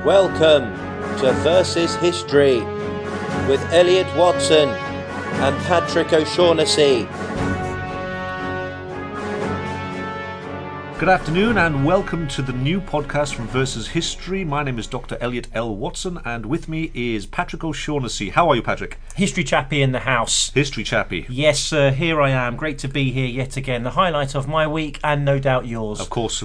Welcome to Versus History with Elliot Watson and Patrick O'Shaughnessy. Good afternoon and welcome to the new podcast from Versus History. My name is Dr. Elliot L. Watson and with me is Patrick O'Shaughnessy. How are you, Patrick? History Chappie in the house. History Chappie. Yes, sir, here I am. Great to be here yet again. The highlight of my week and no doubt yours. Of course.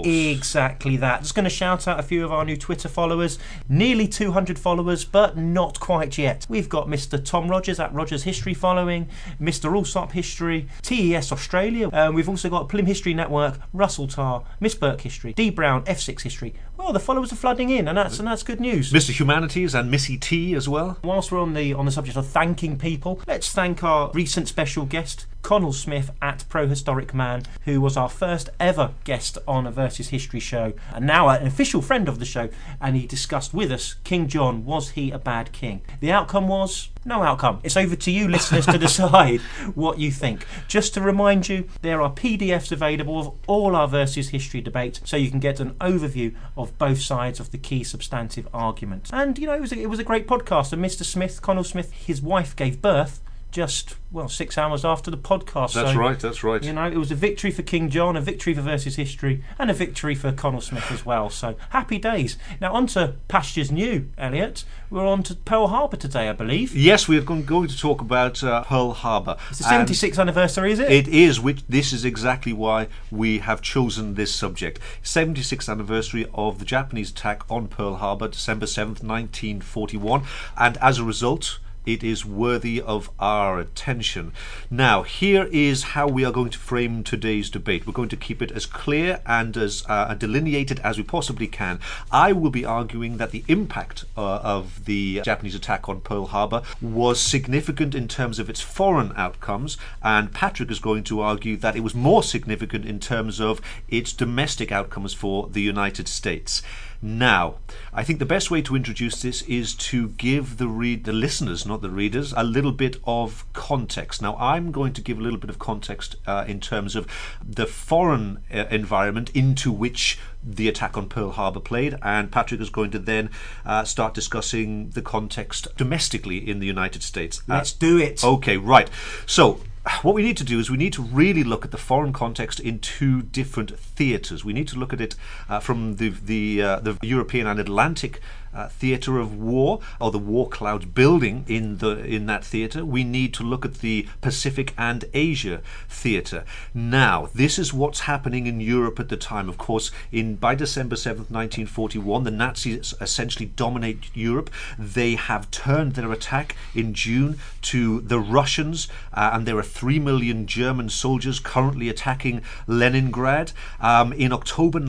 Exactly that. Just going to shout out a few of our new Twitter followers. Nearly 200 followers, but not quite yet. We've got Mr. Tom Rogers at Rogers History following, Mr. Allsop History, TES Australia. We've also got Plim History Network, Russell Tarr, Miss Burke History, D Brown, F6 History. Well, the followers are flooding in, and that's good news. Mr. Humanities and Missy T as well. Whilst we're on the subject of thanking people, let's thank our recent special guest, Connell Smith at Prohistoric Man, who was our first ever guest on a Versus History show, and now an official friend of the show, and he discussed with us, King John, was he a bad king? The outcome was no outcome. It's over to you, listeners, to decide what you think. Just to remind you, there are PDFs available of all our Versus History debates, so you can get an overview of both sides of the key substantive argument. And, you know, it was a great podcast, and Mr. Smith, Connell Smith, his wife gave birth just 6 hours after the podcast. That's right. You know, it was a victory for King John, a victory for Versus History, and a victory for Connell Smith as well. So happy days. Now on to pastures new, Elliot. We're on to Pearl Harbor today, I believe. Yes, we're going to talk about Pearl Harbor. It's the 76th anniversary, is it? It is. This is exactly why we have chosen this subject. 76th anniversary of the Japanese attack on Pearl Harbor, December 7th, 1941, and as a result, it is worthy of our attention. Now, here is how we are going to frame today's debate. We're going to keep it as clear and as delineated as we possibly can. I will be arguing that the impact of the Japanese attack on Pearl Harbor was significant in terms of its foreign outcomes, and Patrick is going to argue that it was more significant in terms of its domestic outcomes for the United States. Now, I think the best way to introduce this is to give the listeners, not the readers, a little bit of context. Now, I'm going to give a little bit of context in terms of the foreign environment into which the attack on Pearl Harbor played, and Patrick is going to then start discussing the context domestically in the United States. Let's do it. Okay, right. So, what we need to do is we need to really look at the foreign context in two different theatres. We need to look at it from the European and Atlantic theatre of war, or the war cloud building in that theatre. We need to look at the Pacific and Asia theatre. Now, this is what's happening in Europe at the time. Of course, by December 7th, 1941, the Nazis essentially dominate Europe. They have turned their attack in June to the Russians, and there are 3 million German soldiers currently attacking Leningrad. In October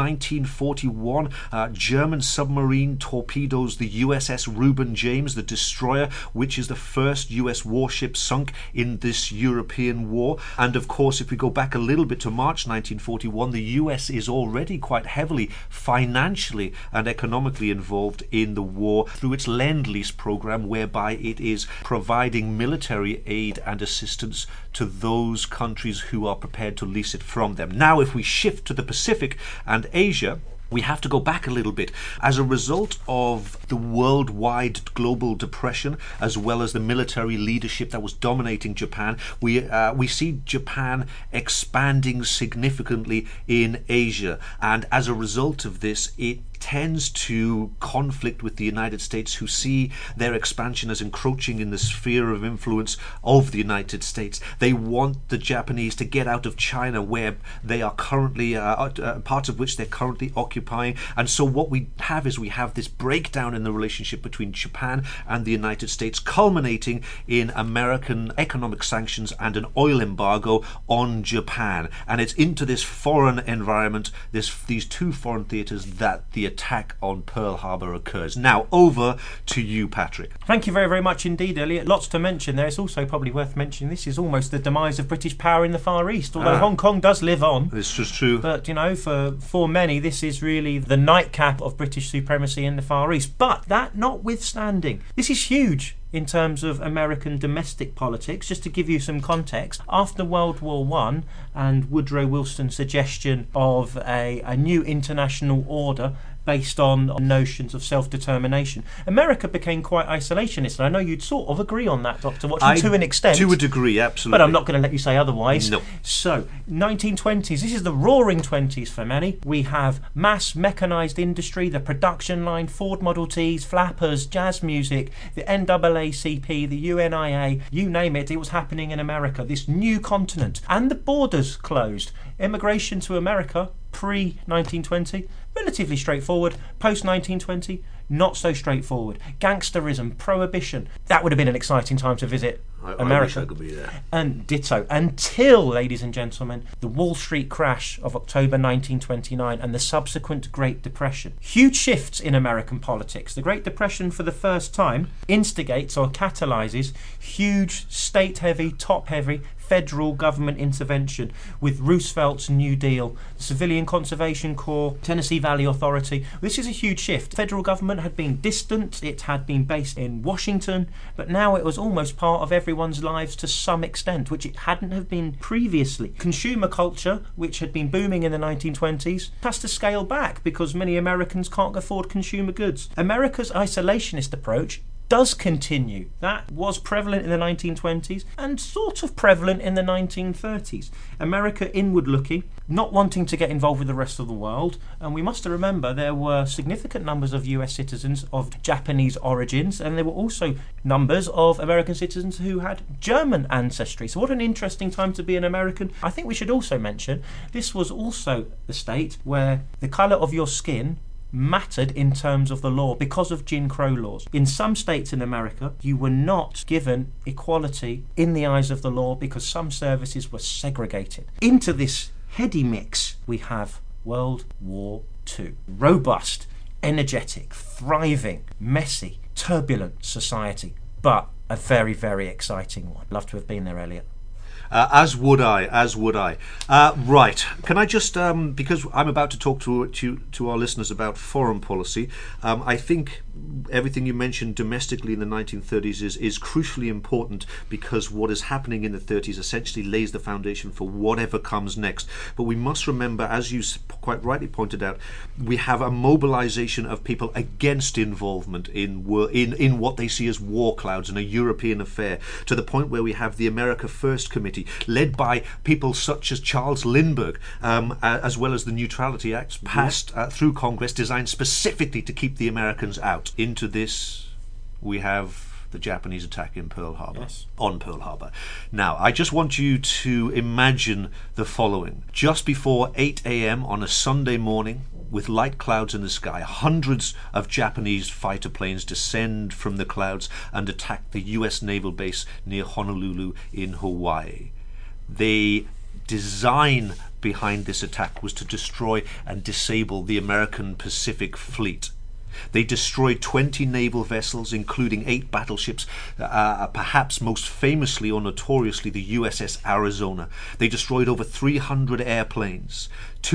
1941, German submarine torpedoes the USS Reuben James, the destroyer, which is the first US warship sunk in this European war. And of course, if we go back a little bit to March 1941, the US is already quite heavily financially and economically involved in the war through its Lend-Lease program, whereby it is providing military aid and assistance to those countries who are prepared to lease it from them. Now, if we shift to the Pacific and Asia, we have to go back a little bit. As a result of the worldwide global depression, as well as the military leadership that was dominating Japan, we see Japan expanding significantly in Asia. And as a result of this, it tends to conflict with the United States, who see their expansion as encroaching in the sphere of influence of the United States. They want the Japanese to get out of China, where they are currently, parts of which they're currently occupying. And so what we have is this breakdown in the relationship between Japan and the United States, culminating in American economic sanctions and an oil embargo on Japan. And it's into this foreign environment, these two foreign theatres, that the attack on Pearl Harbor occurs. Now, over to you, Patrick. Thank you very, very much indeed, Elliot. Lots to mention there. It's also probably worth mentioning this is almost the demise of British power in the Far East, although Hong Kong does live on. This is true. But, you know, for many, this is really the nightcap of British supremacy in the Far East. But that notwithstanding, this is huge. in terms of American domestic politics. Just to give you some context, after World War I and Woodrow Wilson's suggestion of a new international order based on notions of self-determination, America became quite isolationist. And I know you'd sort of agree on that, Dr. Watson, to an extent. To a degree, absolutely. But I'm not going to let you say otherwise. No. So, 1920s, this is the roaring 20s for many. We have mass mechanised industry, the production line, Ford Model Ts, flappers, jazz music, the NAACP, the UNIA, you name it, it was happening in America, this new continent. And the borders closed. Immigration to America, pre-1920, relatively straightforward. Post-1920, not so straightforward. Gangsterism, prohibition. That would have been an exciting time to visit America. I wish I could be there. And ditto. Until, ladies and gentlemen, the Wall Street crash of October 1929 and the subsequent Great Depression. Huge shifts in American politics. The Great Depression, for the first time, instigates or catalyses huge state-heavy, top-heavy federal government intervention with Roosevelt's New Deal, the Civilian Conservation Corps, Tennessee Valley Authority. This is a huge shift. Federal government had been distant, it had been based in Washington, but now it was almost part of everyone's lives to some extent, which it hadn't have been previously. Consumer culture, which had been booming in the 1920s, has to scale back because many Americans can't afford consumer goods. America's isolationist approach does continue. That was prevalent in the 1920s and sort of prevalent in the 1930s. America inward looking, not wanting to get involved with the rest of the world, and we must remember there were significant numbers of US citizens of Japanese origins, and there were also numbers of American citizens who had German ancestry. So what an interesting time to be an American. I think we should also mention this was also the state where the colour of your skin mattered in terms of the law because of Jim Crow laws. In some states in America, you were not given equality in the eyes of the law because some services were segregated. Into this heady mix, we have World War II. Robust, energetic, thriving, messy, turbulent society, but a very, very exciting one. Love to have been there, Elliot. As would I. Right. Can I just, because I'm about to talk to our listeners about foreign policy, I think everything you mentioned domestically in the 1930s is crucially important because what is happening in the 30s essentially lays the foundation for whatever comes next. But we must remember, as you quite rightly pointed out, we have a mobilization of people against involvement in what they see as war clouds and a European affair, to the point where we have the America First Committee, led by people such as Charles Lindbergh, as well as the Neutrality Acts passed through Congress, designed specifically to keep the Americans out. Into this, we have the Japanese attack in Pearl Harbor. Yes. On Pearl Harbor. Now, I just want you to imagine the following. Just before 8 a.m. on a Sunday morning, with light clouds in the sky, hundreds of Japanese fighter planes descend from the clouds and attack the U.S. naval base near Honolulu in Hawaii. The design behind this attack was to destroy and disable the American Pacific Fleet. They destroyed 20 naval vessels, including 8 battleships, perhaps most famously or notoriously the USS Arizona. They destroyed over 300 airplanes.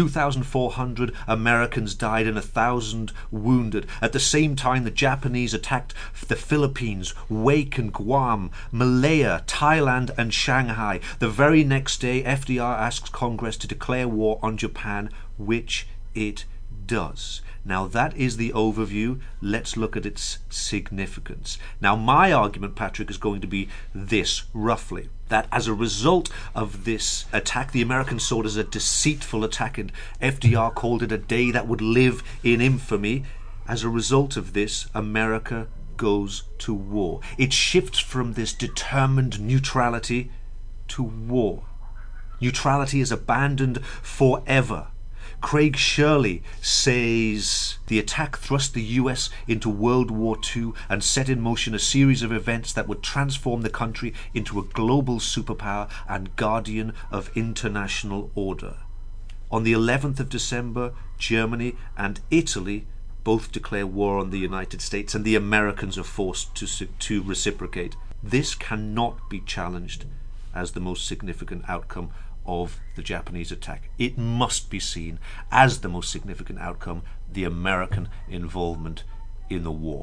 2,400 Americans died and 1,000 wounded. At the same time, the Japanese attacked the Philippines, Wake and Guam, Malaya, Thailand and Shanghai. The very next day, FDR asks Congress to declare war on Japan, which it does. Now that is the overview. Let's look at its significance. Now my argument, Patrick, is going to be this, roughly, that as a result of this attack, the Americans saw it as a deceitful attack, and FDR called it a day that would live in infamy. As a result of this, America goes to war. It shifts from this determined neutrality to war. Neutrality is abandoned forever. Craig Shirley says the attack thrust the US into World War II and set in motion a series of events that would transform the country into a global superpower and guardian of international order. On the 11th of December, Germany and Italy both declare war on the United States, and the Americans are forced to reciprocate. This cannot be challenged as the most significant outcome of the Japanese attack. It must be seen as the most significant outcome, the American involvement in the war.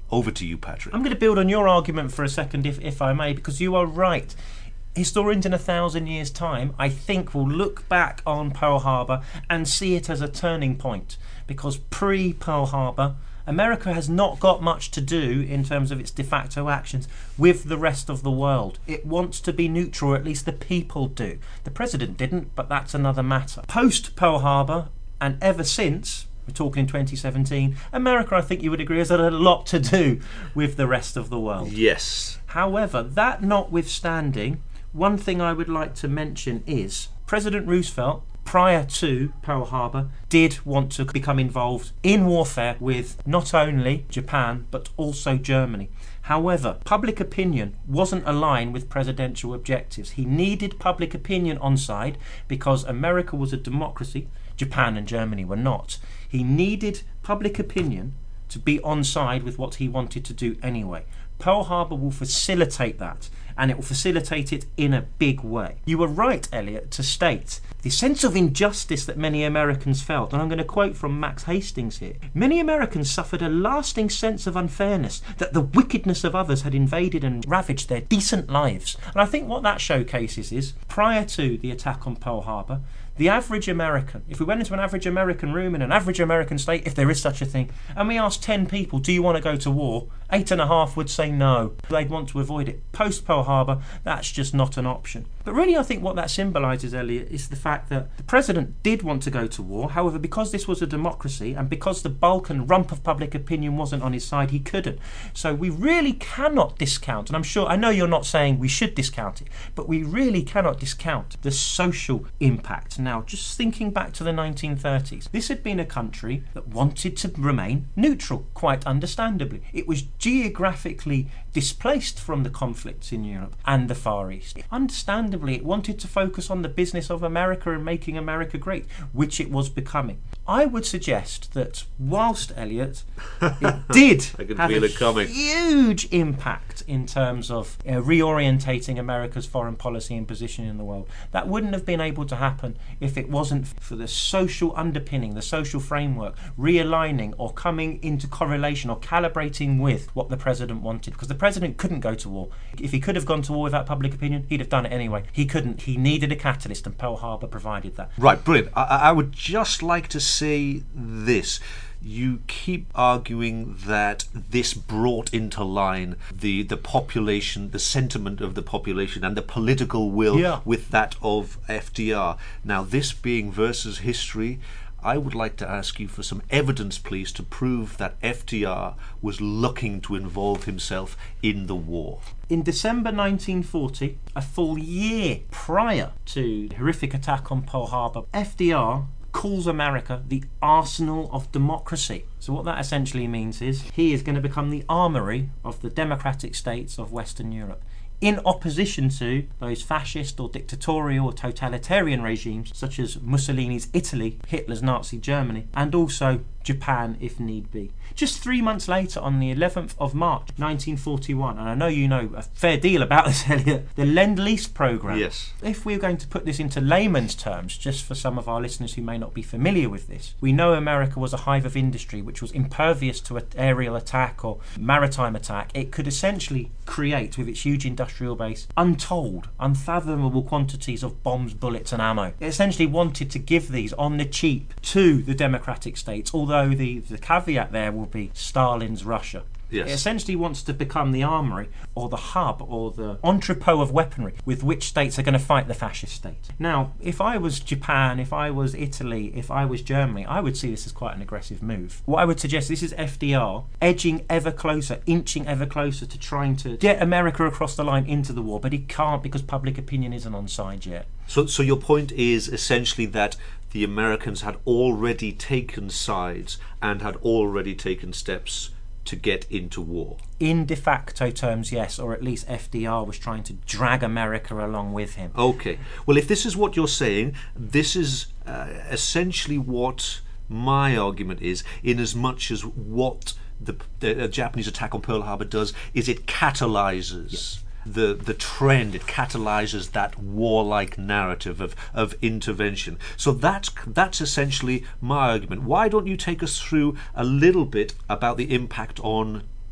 Over to you, Patrick. I'm going to build on your argument for a second, if I may, because you are right. Historians in 1,000 years' time, I think, will look back on Pearl Harbor and see it as a turning point, because pre-Pearl Harbor, America has not got much to do in terms of its de facto actions with the rest of the world. It wants to be neutral, or at least the people do. The president didn't, but that's another matter. Post Pearl Harbor, and ever since, we're talking 2017, America, I think you would agree, has had a lot to do with the rest of the world. Yes. However, that notwithstanding, one thing I would like to mention is President Roosevelt, prior to Pearl Harbor, did want to become involved in warfare with not only Japan but also Germany. However, public opinion wasn't aligned with presidential objectives. He needed public opinion on side because America was a democracy, Japan and Germany were not. He needed public opinion to be on side with what he wanted to do anyway. Pearl Harbor will facilitate that, and it will facilitate it in a big way. You were right, Elliot, to state the sense of injustice that many Americans felt, and I'm going to quote from Max Hastings here. Many Americans suffered a lasting sense of unfairness, that the wickedness of others had invaded and ravaged their decent lives. And I think what that showcases is, prior to the attack on Pearl Harbor, the average American, if we went into an average American room in an average American state, if there is such a thing, and we asked 10 people, do you want to go to war? 8.5 would say no. They'd want to avoid it. Post Pearl Harbor, that's just not an option. But really, I think what that symbolises, Elliot, is the fact that the president did want to go to war. However, because this was a democracy and because the bulk and rump of public opinion wasn't on his side, he couldn't. So we really cannot discount, and I know you're not saying we should discount it, but we really cannot discount the social impact. Now, just thinking back to the 1930s, this had been a country that wanted to remain neutral, quite understandably. It was geographically displaced from the conflicts in Europe and the Far East. Understandably, it wanted to focus on the business of America and making America great, which it was becoming. I would suggest that whilst, Elliot, it did have a huge impact in terms of reorientating America's foreign policy and position in the world, that wouldn't have been able to happen if it wasn't for the social underpinning, the social framework, realigning or coming into correlation or calibrating with what the president wanted. Because the president couldn't go to war. If he could have gone to war without public opinion, he'd have done it anyway. He couldn't. He needed a catalyst, and Pearl Harbor provided that. Right, brilliant. I would just like to say this. You keep arguing that this brought into line the population, the sentiment of the population and the political will with that of FDR. Now, this being versus history, I would like to ask you for some evidence, please, to prove that FDR was looking to involve himself in the war. In December 1940, a full year prior to the horrific attack on Pearl Harbor, FDR calls America the arsenal of democracy. So what that essentially means is he is going to become the armoury of the democratic states of Western Europe, in opposition to those fascist or dictatorial or totalitarian regimes such as Mussolini's Italy, Hitler's Nazi Germany, and also Japan if need be. Just 3 months later, on the 11th of March 1941, and I know you know a fair deal about this, Elliot, the Lend-Lease programme. Yes. If we're going to put this into layman's terms, just for some of our listeners who may not be familiar with this, we know America was a hive of industry which was impervious to an aerial attack or maritime attack. It could essentially create, with its huge industrial base, untold, unfathomable quantities of bombs, bullets and ammo. It essentially wanted to give these on the cheap to the democratic states, although the caveat there will be Stalin's Russia. Yes. It essentially wants to become the armoury or the hub or the entrepot of weaponry with which states are going to fight the fascist state. Now, if I was Japan, if I was Italy, if I was Germany, I would see this as quite an aggressive move. What I would suggest, this is FDR edging ever closer, inching ever closer to trying to get America across the line into the war, but he can't because public opinion isn't on side yet. So your point is essentially that the Americans had already taken sides and had already taken steps to get into war. In de facto terms, yes, or at least FDR was trying to drag America along with him. Okay. Well, if this is what you're saying, this is essentially what my argument is, in as much as what the Japanese attack on Pearl Harbor does is it catalyses the trend. It catalyses that warlike narrative of intervention. So that's essentially my argument. Why don't you take us through a little bit about the impact on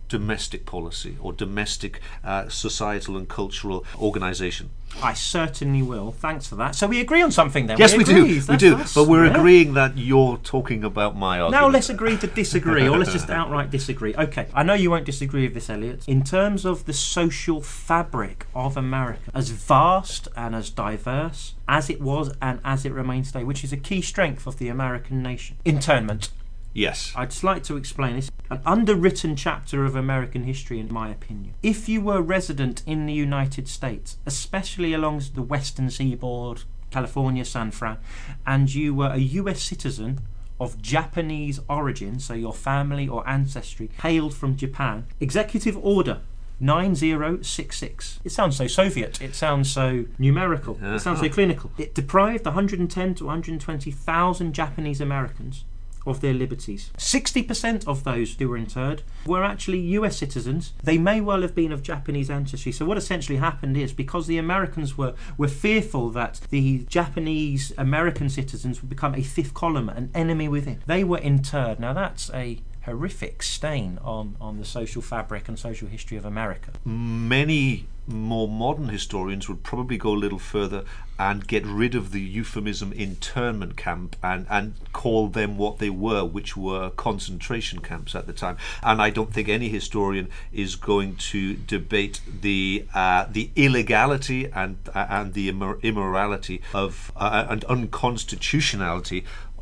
domestic policy or domestic societal and cultural organisation? I certainly will. Thanks for that. So we agree on something then. Yes, we do. We do. But we're yeah. agreeing that you're talking about my argument. Now let's agree to disagree, or let's just outright disagree. Okay, I know you won't disagree with this, Elliot. In terms of the social fabric of America, as vast and as diverse as it was and as it remains today, which is a key strength of the American nation, internment. Yes. I'd just like to explain this. An underwritten chapter of American history, in my opinion. If you were resident in the United States, especially along the western seaboard, California, San Fran, and you were a US citizen of Japanese origin, so your family or ancestry hailed from Japan, Executive Order 9066. It sounds so Soviet. It sounds so numerical. It sounds so clinical. It deprived 110 to 120,000 Japanese Americans of their liberties. 60% of those who were interred were actually US citizens. They may well have been of Japanese ancestry. So what essentially happened is, because the Americans were fearful that the Japanese American citizens would become a fifth column, an enemy within, they were interred. Now that's a horrific stain on the social fabric and social history of America. Many more modern historians would probably go a little further and get rid of the euphemism internment camp and call them what they were, which were concentration camps at the time. And I don't think any historian is going to debate the illegality and the immorality of and unconstitutionality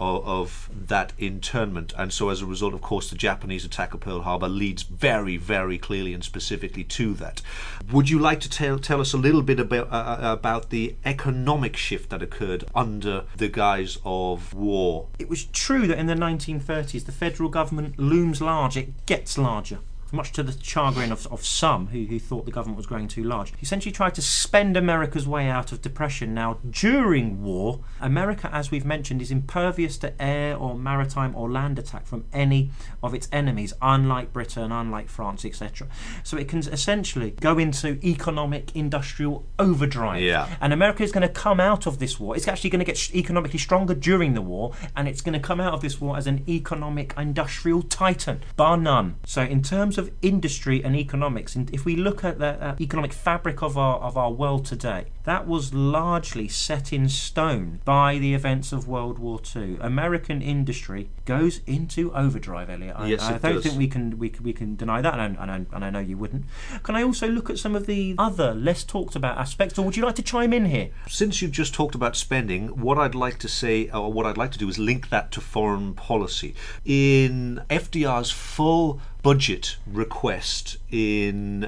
of that internment. And so as a result, of course, the Japanese attack of Pearl Harbor leads very, very clearly and specifically to that. Would you like to tell us a little bit about the economic shift that occurred under the guise of war? It was true that in the 1930s the federal government looms large, it gets larger, much to the chagrin of some who thought the government was growing too large. He essentially tried to spend America's way out of depression. Now, during war, America, as we've mentioned, is impervious to air or maritime or land attack from any of its enemies, unlike Britain, unlike France, etc. So it can essentially go into economic, industrial overdrive. Yeah. And America is going to come out of this war. It's actually going to get economically stronger during the war, and it's going to come out of this war as an economic, industrial titan, bar none. So in terms of industry and economics, and if we look at the economic fabric of our world today, that was largely set in stone by the events of World War II. American industry goes into overdrive, Elliot. Yes, I don't think we can deny that, and I know you wouldn't. Can I also look at some of the other less talked about aspects, or would you like to chime in here? Since you've just talked about spending, what I'd like to say, or what I'd like to do, is link that to foreign policy. In FDR's full budget request in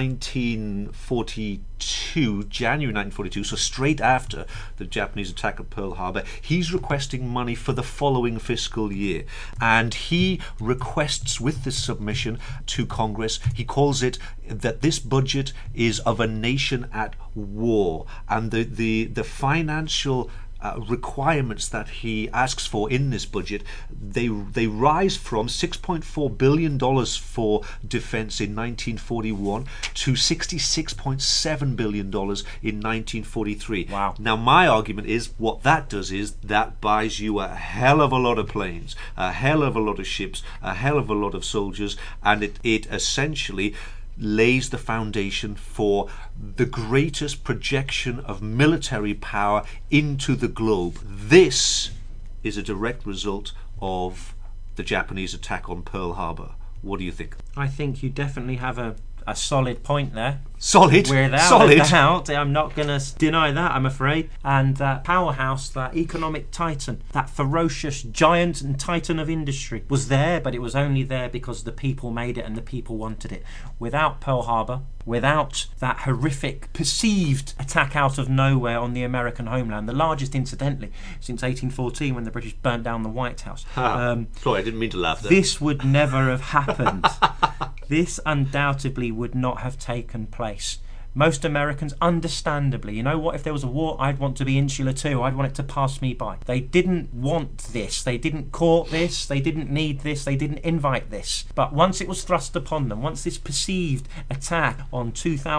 1942, January 1942, so straight after the Japanese attack of Pearl Harbor, he's requesting money for the following fiscal year. And he requests, with this submission to Congress, he calls it that this budget is of a nation at war. And the financial requirements that he asks for in this budget, they rise from $6.4 billion for defense in 1941 to $66.7 billion in 1943. Wow. Now, my argument is what that does is that buys you a hell of a lot of planes, a hell of a lot of ships, a hell of a lot of soldiers, and it essentially lays the foundation for the greatest projection of military power into the globe. This is a direct result of the Japanese attack on Pearl Harbor. What do you think? I think you definitely have a solid point there. Solid. Without a doubt. I'm not going to deny that, I'm afraid. And that powerhouse, that economic titan, that ferocious giant and titan of industry was there, but it was only there because the people made it and the people wanted it. Without Pearl Harbor, without that horrific perceived attack out of nowhere on the American homeland, the largest, incidentally, since 1814 when the British burnt down the White House. Sorry, I didn't mean to laugh there. This would never have happened. This undoubtedly would not have taken place Most Americans, understandably, you know what, if there was a war, I'd want to be insular too. I'd want it to pass me by. They didn't want this. They didn't court this. They didn't need this. They didn't invite this. But once it was thrust upon them, once this perceived attack on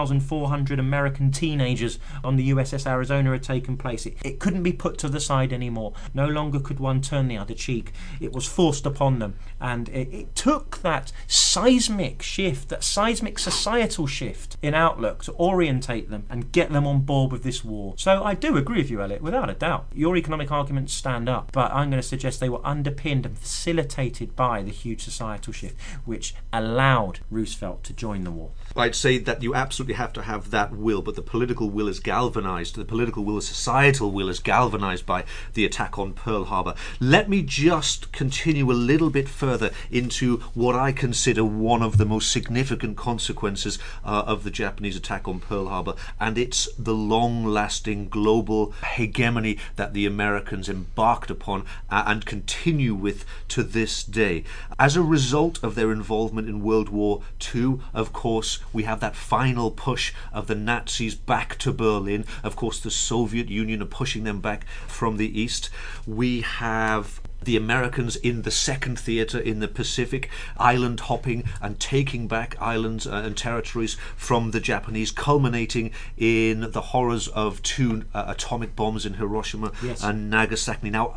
2,400 American teenagers on the USS Arizona had taken place, it couldn't be put to the side anymore. No longer could one turn the other cheek. It was forced upon them. And it took that seismic shift, that seismic societal shift in outlook to orientate them and get them on board with this war. So I do agree with you, Elliot, without a doubt. Your economic arguments stand up, but I'm going to suggest they were underpinned and facilitated by the huge societal shift, which allowed Roosevelt to join the war. I'd say that you absolutely have to have that will, but the political will is galvanized. The political will, the societal will is galvanized by the attack on Pearl Harbor. Let me just continue a little bit further into what I consider one of the most significant consequences of the Japanese attack on Pearl Harbor, and it's the long-lasting global hegemony that the Americans embarked upon and continue with to this day. As a result of their involvement in World War II, of course, we have that final push of the Nazis back to Berlin. Of course, the Soviet Union are pushing them back from the east. We have the Americans in the second theatre in the Pacific, island hopping and taking back islands and territories from the Japanese, culminating in the horrors of two atomic bombs in Hiroshima and Nagasaki. Now,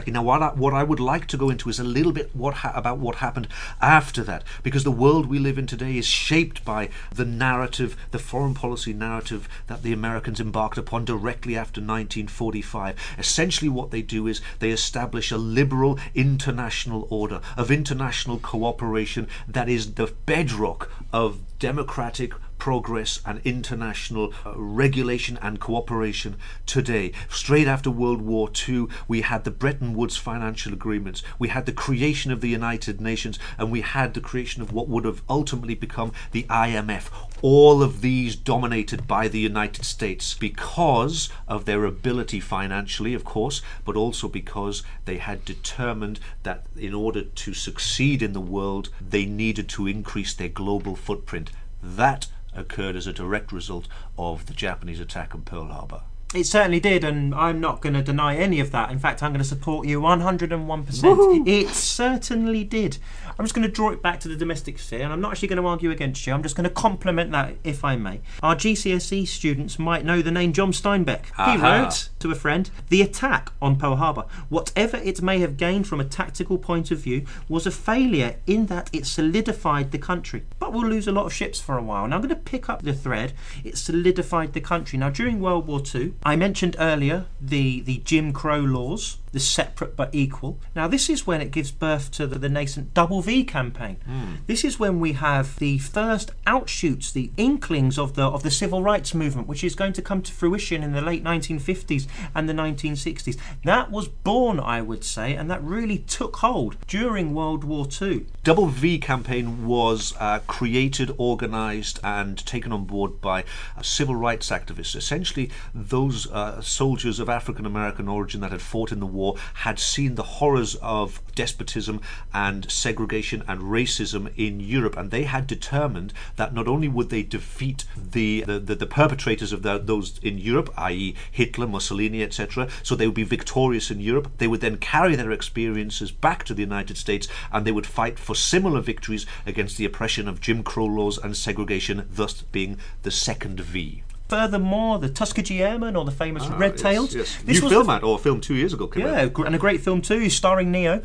what I would like to go into is a little bit about what happened after that, because the world we live in today is shaped by the narrative, the foreign policy narrative that the Americans embarked upon directly after 1945. Essentially what they do is they establish a liberal international order of international cooperation that is the bedrock of democratic progress and international regulation and cooperation today. Straight after World War II, we had the Bretton Woods financial agreements, we had the creation of the United Nations, and we had the creation of what would have ultimately become the IMF. All of these dominated by the United States because of their ability financially, of course, but also because they had determined that in order to succeed in the world, they needed to increase their global footprint. That occurred as a direct result of the Japanese attack on Pearl Harbor. It certainly did, and I'm not going to deny any of that. In fact, I'm going to support you 101%. Woo-hoo! It certainly did. I'm just going to draw it back to the domestic sphere, and I'm not actually going to argue against you. I'm just going to compliment that, if I may. Our GCSE students might know the name John Steinbeck. He wrote to a friend, "The attack on Pearl Harbor, whatever it may have gained from a tactical point of view, was a failure in that it solidified the country. But we'll lose a lot of ships for a while." And I'm going to pick up the thread. It solidified the country. Now, during World War II, I mentioned earlier the Jim Crow laws, the separate but equal. Now, this is when it gives birth to the nascent Double V campaign. This is when we have the first outshoots, the inklings of the civil rights movement, which is going to come to fruition in the late 1950s and the 1960s. That was born, I would say, and that really took hold during World War II. Double V campaign was created, organised and taken on board by civil rights activists. Essentially, those soldiers of African American origin that had fought in the war had seen the horrors of despotism and segregation and racism in Europe, and they had determined that not only would they defeat the perpetrators of those in Europe, i.e. Hitler, Mussolini, etc., so they would be victorious in Europe, they would then carry their experiences back to the United States and they would fight for similar victories against the oppression of Jim Crow laws and segregation, thus being the second V. Furthermore, the Tuskegee Airmen, or the famous Red Tails. Yes. New film out, or film 2 years ago came out. And a great film too, starring Neo.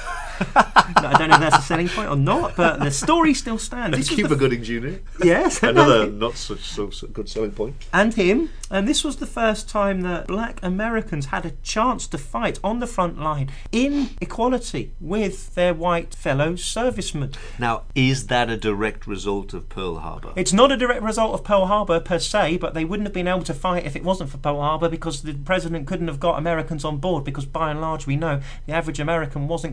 I don't know if that's a selling point or not, but the story still stands. And Cuba Gooding Jr. Yes. Another not so good selling point. And him. And this was the first time that black Americans had a chance to fight on the front line in equality with their white fellow servicemen. Now, is that a direct result of Pearl Harbor? It's not a direct result of Pearl Harbor per se, but they wouldn't have been able to fight if it wasn't for Pearl Harbor, because the president couldn't have got Americans on board, because by and large we know the average American wasn't game for war.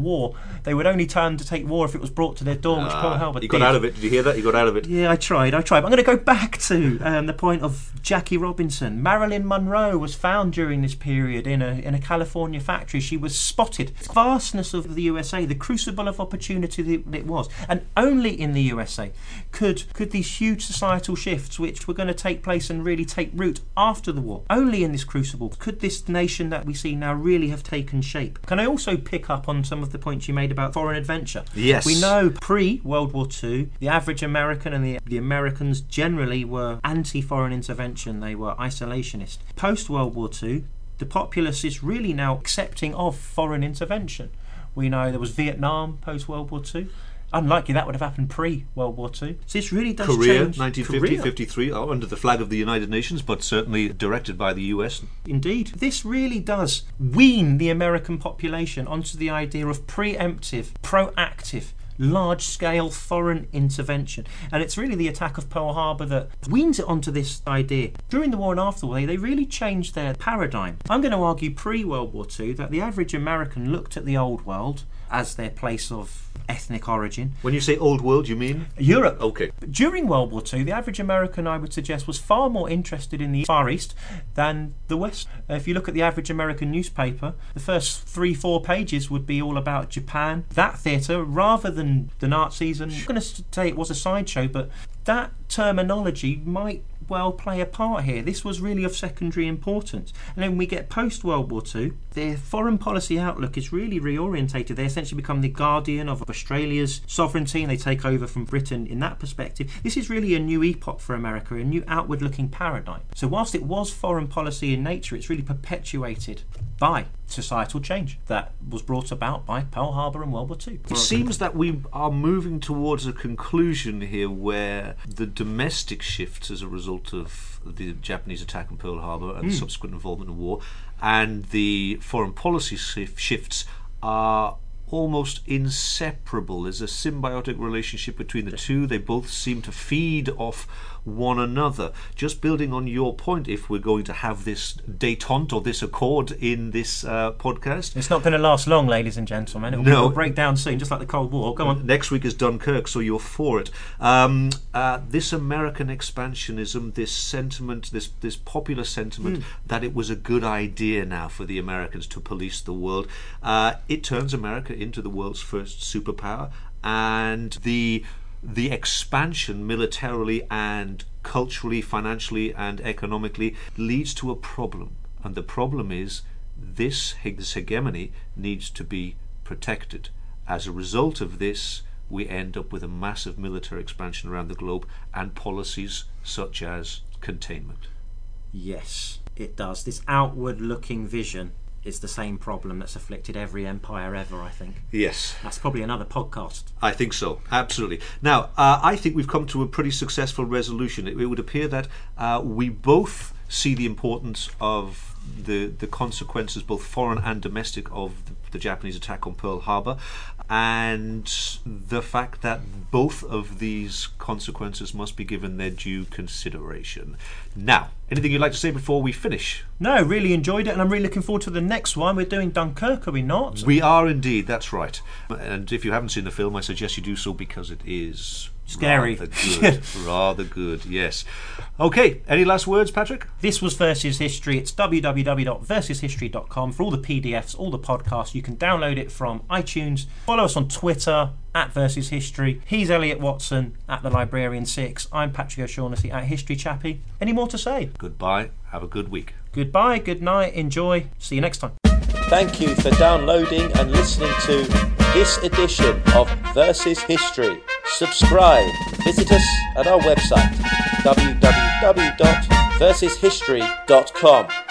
war, they would only turn to take war if it was brought to their door, which Pearl Harbor You got out of it. Did you hear that? You got out of it. Yeah, I tried. But I'm going to go back to the point of Jackie Robinson. Marilyn Monroe was found during this period in a California factory. She was spotted. The vastness of the USA, the crucible of opportunity that it was, and only in the USA could these huge societal shifts, which were going to take place and really take root after the war, only in this crucible could this nation that we see now really have taken shape. Can I also pick up on some of the points you made about foreign adventure? Yes. We know pre-World War II, the average American and the Americans generally were anti-foreign intervention. They were isolationist. Post-World War II, the populace is really now accepting of foreign intervention. We know there was Vietnam post-World War II. Unlikely that would have happened pre-World War II. So this really does Korea, change. 1950-53, under the flag of the United Nations, but certainly directed by the US. Indeed. This really does wean the American population onto the idea of preemptive, proactive, large-scale foreign intervention. And it's really the attack of Pearl Harbor that weans it onto this idea. During the war and after the war, they really changed their paradigm. I'm going to argue pre-World War II that the average American looked at the old world as their place of ethnic origin. When you say old world, you mean? Europe. Okay. But during World War II, the average American, I would suggest, was far more interested in the Far East than the West. If you look at the average American newspaper, the first 3-4 pages would be all about Japan, that theatre, rather than the Nazis. And I'm going to say it was a sideshow, but that terminology might well play a part here. This was really of secondary importance. And then we get post-World War II, their foreign policy outlook is really reorientated. They essentially become the guardian of Australia's sovereignty, and they take over from Britain in that perspective. This is really a new epoch for America, a new outward-looking paradigm. So whilst it was foreign policy in nature, it's really perpetuated by societal change that was brought about by Pearl Harbor and World War II. It seems that we are moving towards a conclusion here where the domestic shifts as a result of the Japanese attack on Pearl Harbor and the subsequent involvement in war, and the foreign policy shifts are almost inseparable. There's a symbiotic relationship between the two. They both seem to feed off one another. Just building on your point, if we're going to have this détente or this accord in this podcast, it's not going to last long, ladies and gentlemen. It'll break down soon, just like the Cold War. Go on. Next week is Dunkirk, so you're for it. This American expansionism, this sentiment, this popular sentiment that it was a good idea now for the Americans to police the world, it turns America into the world's first superpower, and the expansion militarily and culturally, financially and economically leads to a problem. And the problem is this hegemony needs to be protected. As a result of this, we end up with a massive military expansion around the globe and policies such as containment. Yes, it does. This outward-looking vision is the same problem that's afflicted every empire ever, I think. Yes. That's probably another podcast. I think so, absolutely. Now, I think we've come to a pretty successful resolution. It would appear that we both see the importance of the consequences, both foreign and domestic, of the Japanese attack on Pearl Harbor, and the fact that both of these consequences must be given their due consideration. Now, anything you'd like to say before we finish? No, really enjoyed it, and I'm really looking forward to the next one. We're doing Dunkirk, are we not? We are indeed, that's right. And if you haven't seen the film, I suggest you do so, because it is scary. Rather good. Rather good, yes. Okay, any last words, Patrick? This was Versus History. It's www.versushistory.com for all the PDFs, all the podcasts. You can download it from iTunes. Follow us on Twitter @Versus History. He's Elliot Watson @The Librarian 6. I'm Patrick O'Shaughnessy @History Chappie. Any more to say? Goodbye. Have a good week. Goodbye. Good night. Enjoy. See you next time. Thank you for downloading and listening to this edition of Versus History. Subscribe. Visit us at our website www.versushistory.com.